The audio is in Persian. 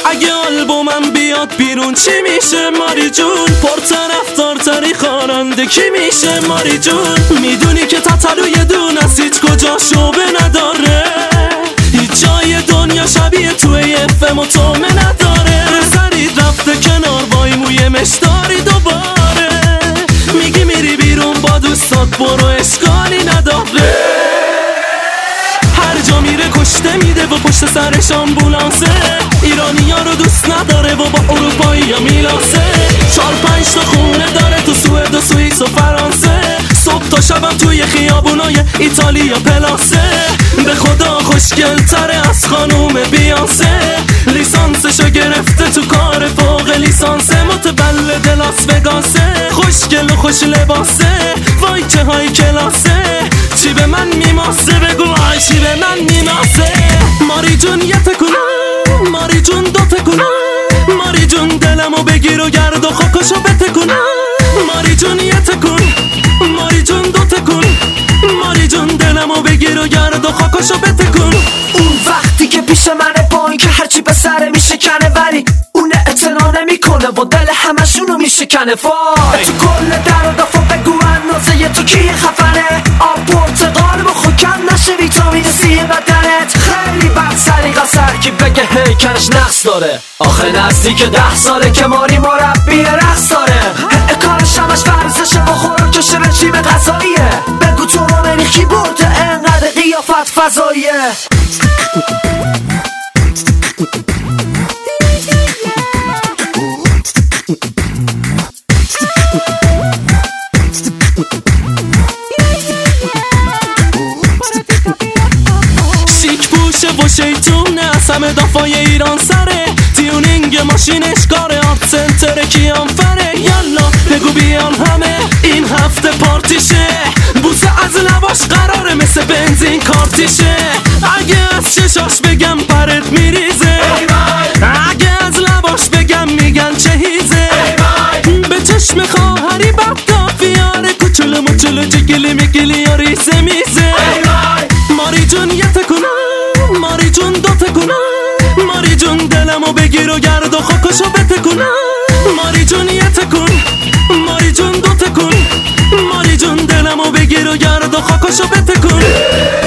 اگه آلبومم بیاد بیرون چی میشه ماری جون؟ پرطرفدارتری خواننده کی میشه ماری جون؟ میدونی که تتلو یه دونه از هیچ کجا شعبه نداره، هیچ جای دنیا شبیه توی FM و تومه نداره. سرید رفته کنار وای موی مشداری دوباره، میگی میری بیرون با دوستات برو اشکالی نداره. هر جا میره کشته میده و پشت سرش آمبولانسه، ایرانی‌ها رو دوست نداره و با اروپایی‌ها میلاسه. 4-5 تا خونه داره تو سوئد و سوئیس و فرانسه، صبح تا شبم توی خیابونای ایتالیا پلاسه. به خدا خوشگل تره از خانوم بیانسه، لیسانسشو گرفته تو کار فوق لیسانسه. متولد لاس وگاسه، خوشگل و خوش لباسه، وای چه های کلاسه. چی به من میماسه بگو وای چی به من میماسه. ماری جون یه تکونه، ماری جون دو تکونه، ماری جون دلمو بگیر و گرد و خاکشو بتکونه. ماری جون یه تکون، ماری جون دو تکون، ماری جون دلمو بگیر و گرد و خاکشو بتکون. اون وقتی که پیش منه با این که هرچی به سره میشکنه، ولی اون اعتنا نمیکنه و دل همشونو میشکنه. وای تو کل در و دفعه بگو اندازه تو کی خفنه؟ آب پرتقال بخور کم نشه ویتامین سی بدنت. خیلی بد سلیقه سر کی بگه هیکلش نقص داره. آخه نزدیک 10 ساله که ماری مربی رقص داره، کارش همش ورزشه و خوراکش رژیم غذاییه. بگو تو رو منی کی برده انقدر قیافت فضاییه. شیک پوشه و شیطونه از همه دفعای ایران سره، تیونینگ ماشینش کاره، آرت سنتر کیان فره. یالا بگو بیان همه این هفته پارتیشه، بوسه از لباش قراره مثل بنزین کارتیشه. اگه از چشاش بگم پرت میریزه، اگه از لباش بگم میگن چه هیزه. به چشم خواهری بدکافیاره، کوچولو موچولو جگلی میگلی یا ریزه میزه. ماری جون یه تکونه، ماری جون دو تکونه، ماری جون دلمو بگیر و گرد و خاکشو بتکونه. ماری جون یه تکون، ماری جون دو تکون، ماری جون دلمو بگیر و گرد و خاکشو بتکون.